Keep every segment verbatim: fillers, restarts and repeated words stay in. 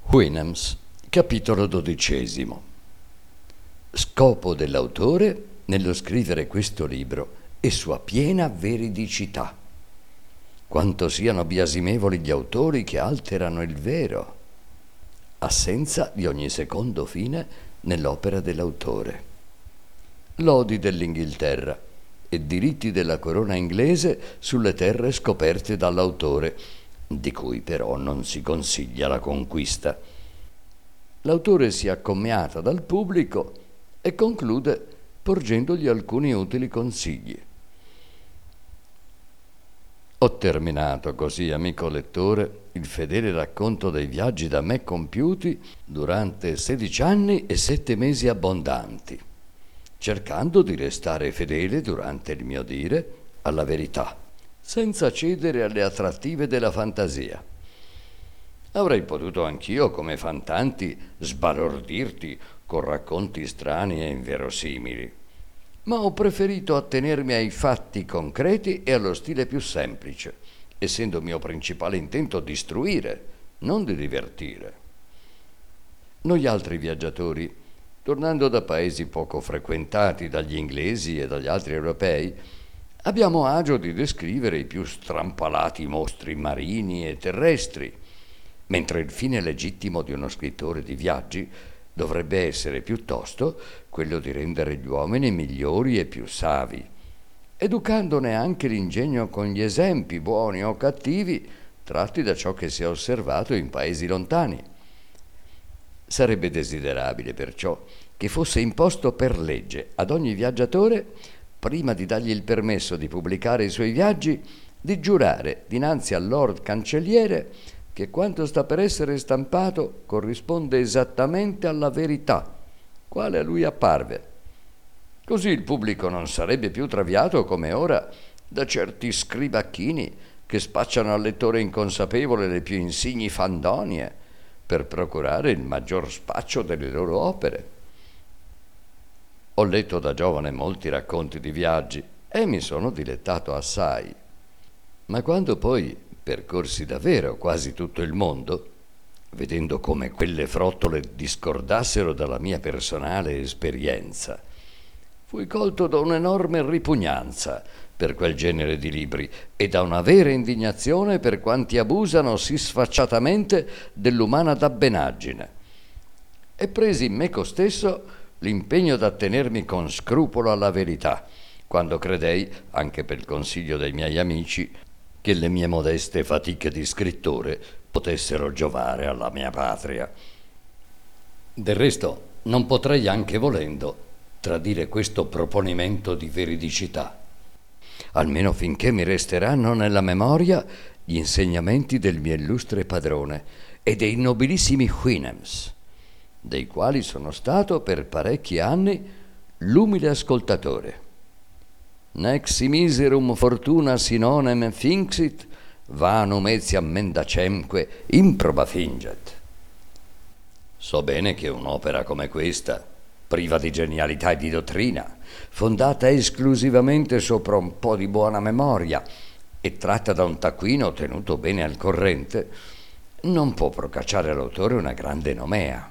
Houyhnhnms, capitolo dodicesimo. Scopo dell'autore nello scrivere questo libro è sua piena veridicità. Quanto siano biasimevoli gli autori che alterano il vero, assenza di ogni secondo fine nell'opera dell'autore. Lodi dell'Inghilterra e diritti della corona inglese sulle terre scoperte dall'autore, di cui però non si consiglia la conquista. L'autore si accomiata dal pubblico e conclude porgendogli alcuni utili consigli. Ho terminato così, amico lettore, il fedele racconto dei viaggi da me compiuti durante sedici anni e sette mesi abbondanti, cercando di restare fedele durante il mio dire alla verità, senza cedere alle attrattive della fantasia. Avrei potuto anch'io, come fan tanti, sbalordirti con racconti strani e inverosimili, ma ho preferito attenermi ai fatti concreti e allo stile più semplice, essendo mio principale intento distruire, non di divertire. Noi altri viaggiatori, tornando da paesi poco frequentati dagli inglesi e dagli altri europei, abbiamo agio di descrivere i più strampalati mostri marini e terrestri, mentre il fine legittimo di uno scrittore di viaggi dovrebbe essere piuttosto quello di rendere gli uomini migliori e più savi, educandone anche l'ingegno con gli esempi, buoni o cattivi, tratti da ciò che si è osservato in paesi lontani. Sarebbe desiderabile perciò che fosse imposto per legge ad ogni viaggiatore, prima di dargli il permesso di pubblicare i suoi viaggi, di giurare dinanzi al Lord Cancelliere che quanto sta per essere stampato corrisponde esattamente alla verità, quale a lui apparve. Così il pubblico non sarebbe più traviato come ora da certi scribacchini che spacciano al lettore inconsapevole le più insigni fandonie per procurare il maggior spaccio delle loro opere. Ho letto da giovane molti racconti di viaggi e mi sono dilettato assai, ma quando poi percorsi davvero quasi tutto il mondo, vedendo come quelle frottole discordassero dalla mia personale esperienza, fui colto da un'enorme ripugnanza per quel genere di libri e da una vera indignazione per quanti abusano sì sfacciatamente dell'umana dabbenaggine, e presi in meco stesso l'impegno d'attenermi con scrupolo alla verità, quando credei, anche per il consiglio dei miei amici, che le mie modeste fatiche di scrittore potessero giovare alla mia patria. Del resto, non potrei, anche volendo, tradire questo proponimento di veridicità, almeno finché mi resteranno nella memoria gli insegnamenti del mio illustre padrone e dei nobilissimi Houyhnhnms, dei quali sono stato per parecchi anni l'umile ascoltatore. Nec si miserum fortuna sinonem finxit, vanum etiam mendacemque improba finget. So bene che un'opera come questa, priva di genialità e di dottrina, fondata esclusivamente sopra un po' di buona memoria e tratta da un taccuino tenuto bene al corrente, non può procacciare all'autore una grande nomea.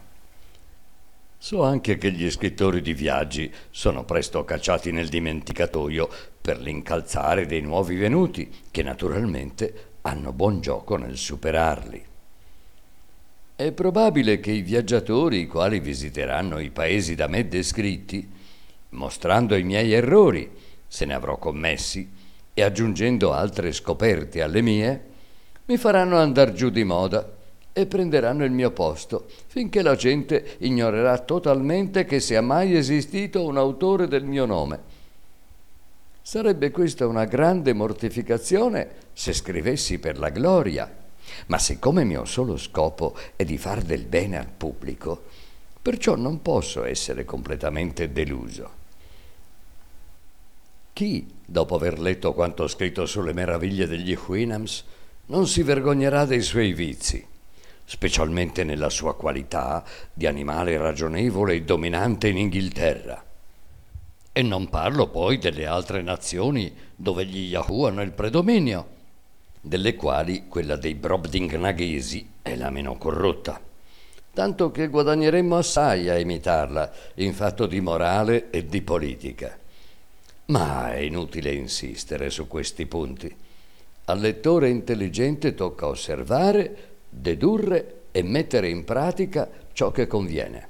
So anche che gli scrittori di viaggi sono presto cacciati nel dimenticatoio per l'incalzare dei nuovi venuti, che naturalmente hanno buon gioco nel superarli. È probabile che i viaggiatori, i quali visiteranno i paesi da me descritti, mostrando i miei errori, se ne avrò commessi, e aggiungendo altre scoperte alle mie, mi faranno andar giù di moda e prenderanno il mio posto, finché la gente ignorerà totalmente che sia mai esistito un autore del mio nome. Sarebbe questa una grande mortificazione se scrivessi per la gloria, ma siccome mio solo scopo è di far del bene al pubblico, perciò non posso essere completamente deluso. Chi, dopo aver letto quanto scritto sulle meraviglie degli Houyhnhnms, non si vergognerà dei suoi vizi, specialmente nella sua qualità di animale ragionevole e dominante in Inghilterra? E non parlo poi delle altre nazioni dove gli Yahoo hanno il predominio, delle quali quella dei Brobdingnaghesi è la meno corrotta. tanto che guadagneremmo assai a imitarla in fatto di morale e di politica. Ma è inutile insistere su questi punti. Al lettore intelligente tocca osservare, dedurre e mettere in pratica ciò che conviene.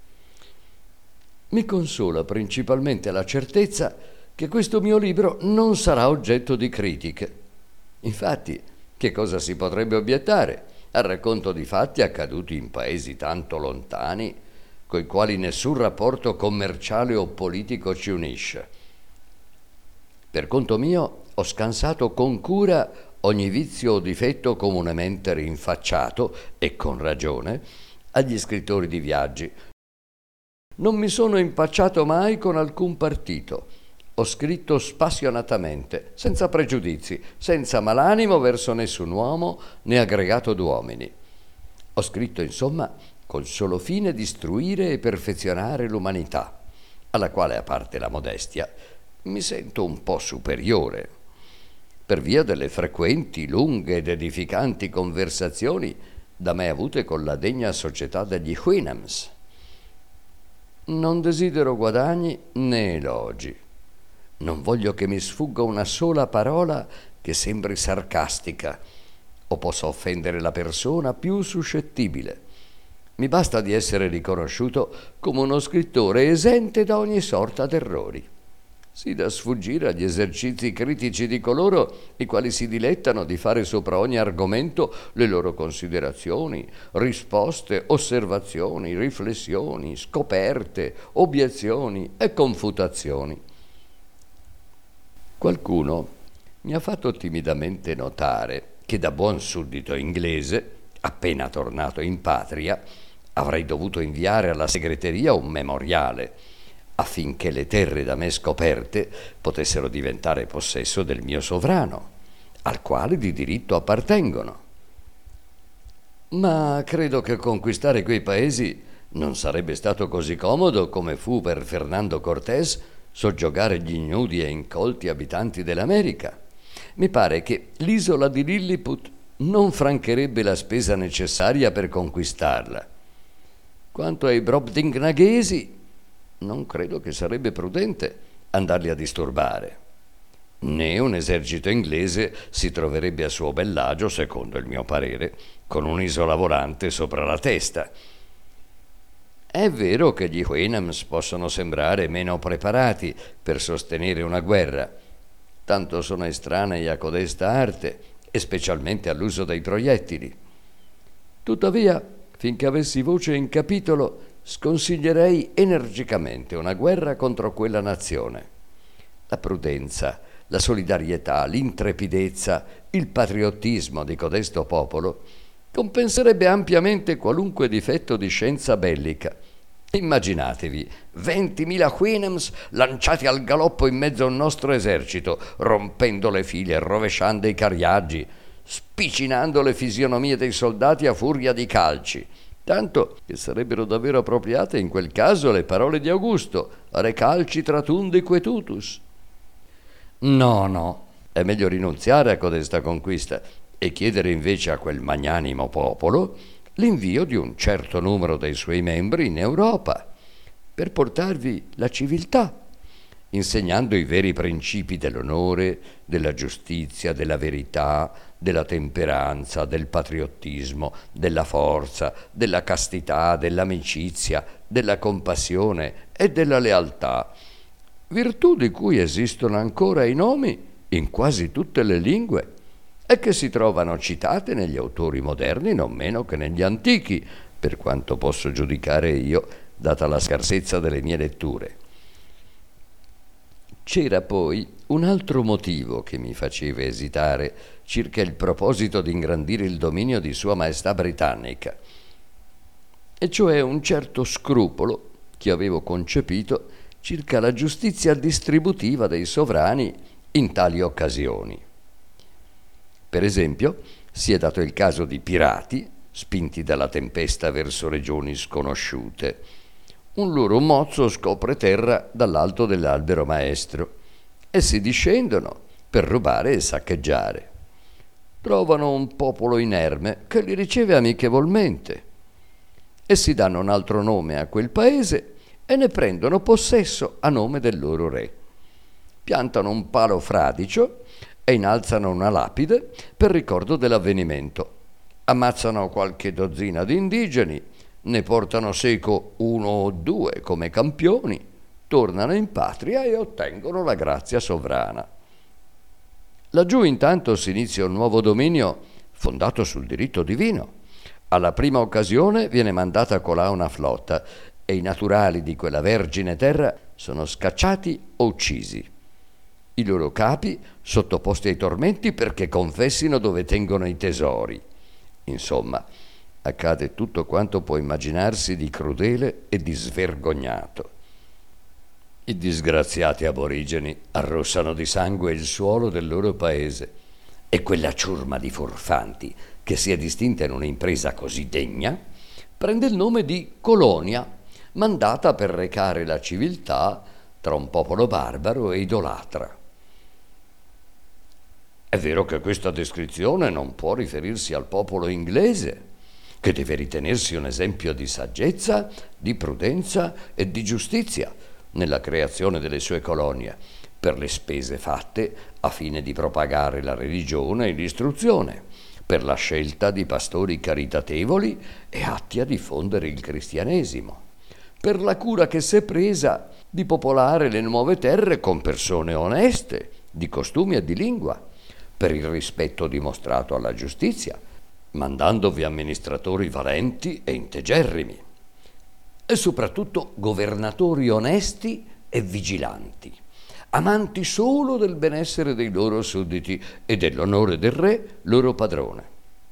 Mi consola principalmente la certezza che questo mio libro non sarà oggetto di critiche. Infatti, che cosa si potrebbe obiettare al racconto di fatti accaduti in paesi tanto lontani, coi quali nessun rapporto commerciale o politico ci unisce? Per conto mio, ho scansato con cura ogni vizio o difetto comunemente rinfacciato, e con ragione, agli scrittori di viaggi. Non mi sono impacciato mai con alcun partito. Ho scritto spassionatamente, senza pregiudizi, senza malanimo verso nessun uomo né aggregato d'uomini. Ho scritto, insomma, col solo fine di istruire e perfezionare l'umanità, alla quale, a parte la modestia, mi sento un po' superiore, per via delle frequenti, lunghe ed edificanti conversazioni da me avute con la degna società degli Houyhnhnms. Non desidero guadagni né elogi. Non voglio che mi sfugga una sola parola che sembri sarcastica o possa offendere la persona più suscettibile. Mi basta di essere riconosciuto come uno scrittore esente da ogni sorta d'errori, sì da sfuggire agli esercizi critici di coloro i quali si dilettano di fare sopra ogni argomento le loro considerazioni, risposte, osservazioni, riflessioni, scoperte, obiezioni e confutazioni. Qualcuno mi ha fatto timidamente notare che da buon suddito inglese, appena tornato in patria, avrei dovuto inviare alla segreteria un memoriale affinché le terre da me scoperte potessero diventare possesso del mio sovrano, al quale di diritto appartengono. Ma credo che conquistare quei paesi non sarebbe stato così comodo come fu per Fernando Cortés soggiogare gli ignudi e incolti abitanti dell'America. Mi pare che l'isola di Lilliput non francherebbe la spesa necessaria per conquistarla. Quanto ai brobdingnaghesi, non credo che sarebbe prudente andarli a disturbare. Né un esercito inglese si troverebbe a suo bell'agio, secondo il mio parere, con un'isola volante sopra la testa. È vero che gli Houyhnhnms possono sembrare meno preparati per sostenere una guerra, tanto sono estranei a codesta arte e specialmente all'uso dei proiettili. Tuttavia, finché avessi voce in capitolo, sconsiglierei energicamente una guerra contro quella nazione. La prudenza, la solidarietà, l'intrepidezza, il patriottismo di codesto popolo compenserebbe ampiamente qualunque difetto di scienza bellica. Immaginatevi ventimila Houyhnhnms lanciati al galoppo in mezzo a un nostro esercito, rompendo le file, rovesciando i cariaggi, spicinando le fisionomie dei soldati a furia di calci, tanto che sarebbero davvero appropriate in quel caso le parole di Augusto, recalcitra tundique tutus. No, no, è meglio rinunziare a codesta conquista e chiedere invece a quel magnanimo popolo l'invio di un certo numero dei suoi membri in Europa per portarvi la civiltà, insegnando i veri principi dell'onore, della giustizia, della verità, della temperanza, del patriottismo, della forza, della castità, dell'amicizia, della compassione e della lealtà, virtù di cui esistono ancora i nomi in quasi tutte le lingue e che si trovano citate negli autori moderni non meno che negli antichi, per quanto posso giudicare io, data la scarsezza delle mie letture. C'era poi un altro motivo che mi faceva esitare circa il proposito di ingrandire il dominio di Sua Maestà Britannica, e cioè un certo scrupolo che avevo concepito circa la giustizia distributiva dei sovrani in tali occasioni. Per esempio, si è dato il caso di pirati spinti dalla tempesta verso regioni sconosciute. Un loro mozzo scopre terra dall'alto dell'albero maestro. Essi discendono per rubare e saccheggiare. Trovano un popolo inerme che li riceve amichevolmente. e si danno un altro nome a quel paese e ne prendono possesso a nome del loro re. Piantano un palo fradicio e innalzano una lapide per ricordo dell'avvenimento. Ammazzano qualche dozzina di indigeni, ne portano seco uno o due come campioni, tornano in patria e ottengono la grazia sovrana. Laggiù intanto si inizia un nuovo dominio fondato sul diritto divino. Alla prima occasione viene mandata colà una flotta e i naturali di quella vergine terra sono scacciati o uccisi. I loro capi sottoposti ai tormenti perché confessino dove tengono i tesori. Insomma, accade tutto quanto può immaginarsi di crudele e di svergognato. I disgraziati aborigeni arrossano di sangue il suolo del loro paese e quella ciurma di furfanti che si è distinta in un'impresa così degna prende il nome di colonia, mandata per recare la civiltà tra un popolo barbaro e idolatra. È vero che questa descrizione non può riferirsi al popolo inglese, che deve ritenersi un esempio di saggezza, di prudenza e di giustizia nella creazione delle sue colonie, per le spese fatte a fine di propagare la religione e l'istruzione, per la scelta di pastori caritatevoli e atti a diffondere il cristianesimo, per la cura che si è presa di popolare le nuove terre con persone oneste, di costumi e di lingua, per il rispetto dimostrato alla giustizia, mandandovi amministratori valenti e integerrimi, e soprattutto governatori onesti e vigilanti, amanti solo del benessere dei loro sudditi e dell'onore del re, loro padrone.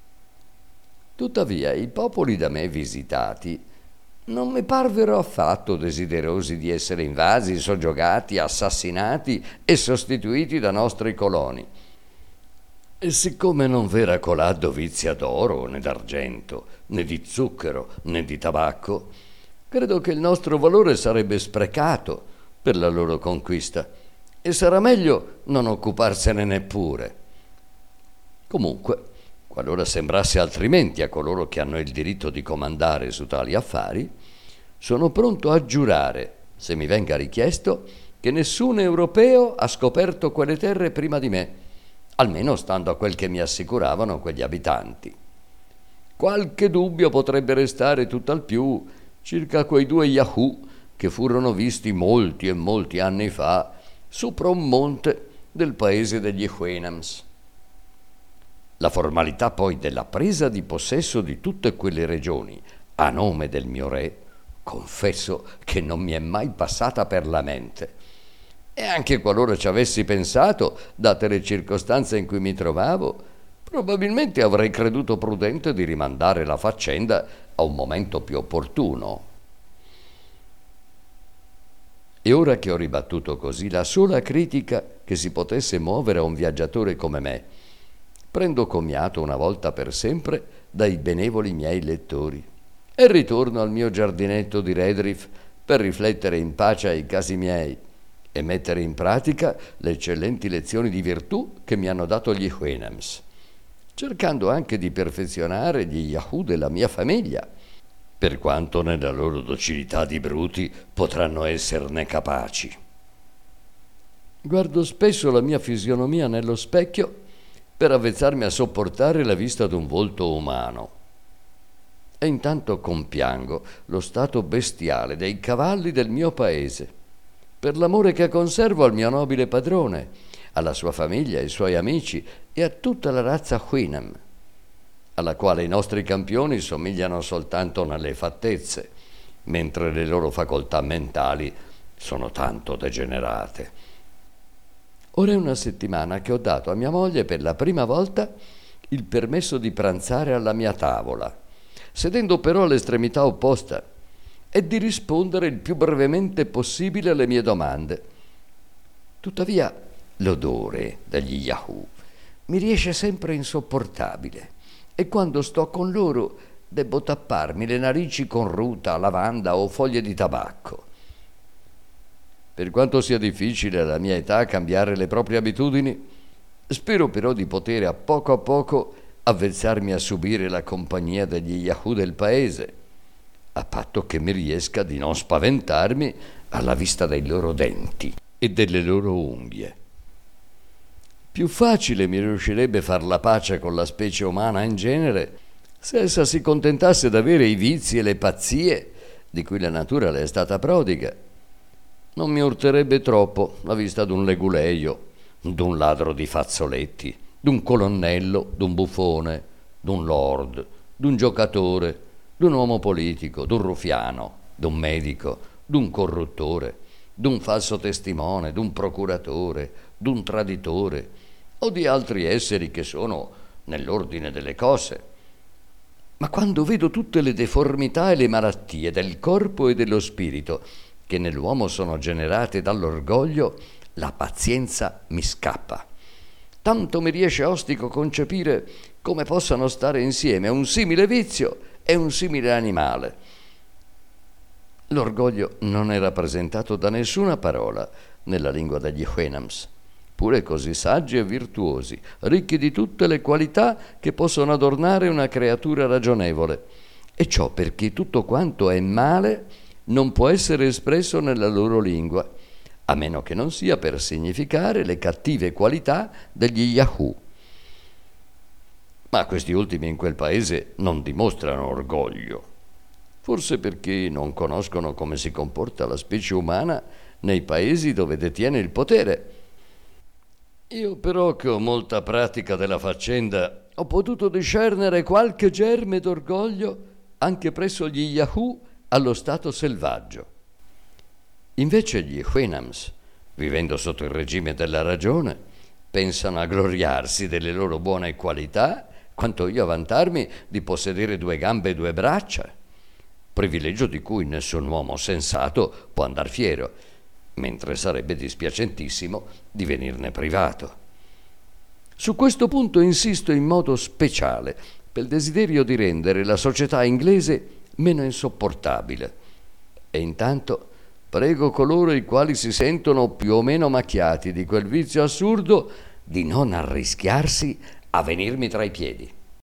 Tuttavia, i popoli da me visitati non mi parvero affatto desiderosi di essere invasi, soggiogati, assassinati e sostituiti da nostri coloni. E siccome non v'era colà dovizia d'oro, né d'argento, né di zucchero, né di tabacco, credo che il nostro valore sarebbe sprecato per la loro conquista e sarà meglio non occuparsene neppure. Comunque, qualora sembrasse altrimenti a coloro che hanno il diritto di comandare su tali affari, sono pronto a giurare, se mi venga richiesto, che nessun europeo ha scoperto quelle terre prima di me, almeno stando a quel che mi assicuravano quegli abitanti. Qualche dubbio potrebbe restare tutt'al più circa quei due Yahoo che furono visti molti e molti anni fa sopra un monte del paese degli Houyhnhnms. La formalità poi della presa di possesso di tutte quelle regioni a nome del mio re, confesso che non mi è mai passata per la mente. E anche qualora ci avessi pensato, date le circostanze in cui mi trovavo, probabilmente avrei creduto prudente di rimandare la faccenda a un momento più opportuno. E ora che ho ribattuto così la sola critica che si potesse muovere a un viaggiatore come me, prendo commiato una volta per sempre dai benevoli miei lettori e ritorno al mio giardinetto di Redriff per riflettere in pace ai casi miei e mettere in pratica le eccellenti lezioni di virtù che mi hanno dato gli Houyhnhnms, cercando anche di perfezionare gli Yahoo della mia famiglia, per quanto nella loro docilità di bruti potranno esserne capaci. Guardo spesso la mia fisionomia nello specchio per avvezzarmi a sopportare la vista d'un volto umano. E intanto compiango lo stato bestiale dei cavalli del mio paese, per l'amore che conservo al mio nobile padrone, alla sua famiglia, ai suoi amici e a tutta la razza Houyhnhnm, alla quale i nostri campioni somigliano soltanto nelle fattezze, mentre le loro facoltà mentali sono tanto degenerate. Ora è una settimana che ho dato a mia moglie per la prima volta il permesso di pranzare alla mia tavola, sedendo però all'estremità opposta, e di rispondere il più brevemente possibile alle mie domande. Tuttavia, l'odore degli Yahoo mi riesce sempre insopportabile e quando sto con loro debbo tapparmi le narici con ruta, lavanda o foglie di tabacco. Per quanto sia difficile alla mia età cambiare le proprie abitudini, spero però di poter a poco a poco avvezzarmi a subire la compagnia degli Yahoo del paese, a patto che mi riesca di non spaventarmi alla vista dei loro denti e delle loro unghie. Più facile mi riuscirebbe far la pace con la specie umana in genere se essa si contentasse d'avere i vizi e le pazzie di cui la natura le è stata prodiga. Non mi urterebbe troppo la vista d'un leguleio, d'un ladro di fazzoletti, d'un colonnello, d'un buffone, d'un lord, d'un giocatore, d'un uomo politico, d'un rufiano, d'un medico, d'un corruttore, d'un falso testimone, d'un procuratore, d'un traditore o di altri esseri che sono nell'ordine delle cose. Ma quando vedo tutte le deformità e le malattie del corpo e dello spirito che nell'uomo sono generate dall'orgoglio, la pazienza mi scappa. Tanto mi riesce ostico concepire come possano stare insieme un simile vizio e un simile animale. L'orgoglio non è rappresentato da nessuna parola nella lingua degli Houyhnhnms, pure così saggi e virtuosi, ricchi di tutte le qualità che possono adornare una creatura ragionevole, e ciò perché tutto quanto è male non può essere espresso nella loro lingua, a meno che non sia per significare le cattive qualità degli Yahoo. Ma questi ultimi in quel paese non dimostrano orgoglio, forse perché non conoscono come si comporta la specie umana nei paesi dove detiene il potere. Io però, che ho molta pratica della faccenda, ho potuto discernere qualche germe d'orgoglio anche presso gli Yahoo allo stato selvaggio. Invece gli Houyhnhnms, vivendo sotto il regime della ragione, pensano a gloriarsi delle loro buone qualità quanto io a vantarmi di possedere due gambe e due braccia, privilegio di cui nessun uomo sensato può andar fiero, mentre sarebbe dispiacentissimo di venirne privato. Su questo punto insisto in modo speciale per il desiderio di rendere la società inglese meno insopportabile, e intanto prego coloro i quali si sentono più o meno macchiati di quel vizio assurdo di non arrischiarsi a venirmi tra i piedi.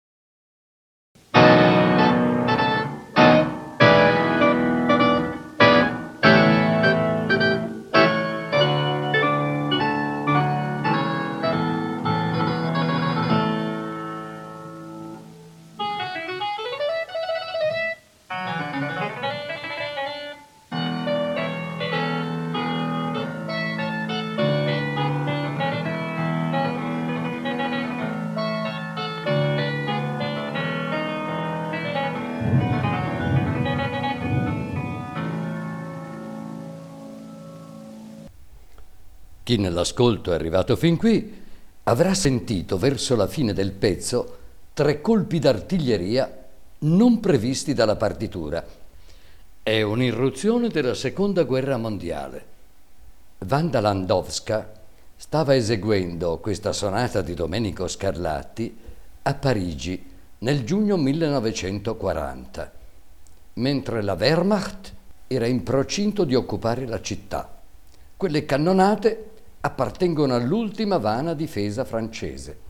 Chi nell'ascolto è arrivato fin qui avrà sentito verso la fine del pezzo tre colpi d'artiglieria non previsti dalla partitura. È un'irruzione della seconda guerra mondiale. Wanda Landowska stava eseguendo questa sonata di Domenico Scarlatti a Parigi nel giugno millenovecentoquaranta, mentre la Wehrmacht era in procinto di occupare la città. Quelle cannonate appartengono all'ultima vana difesa francese.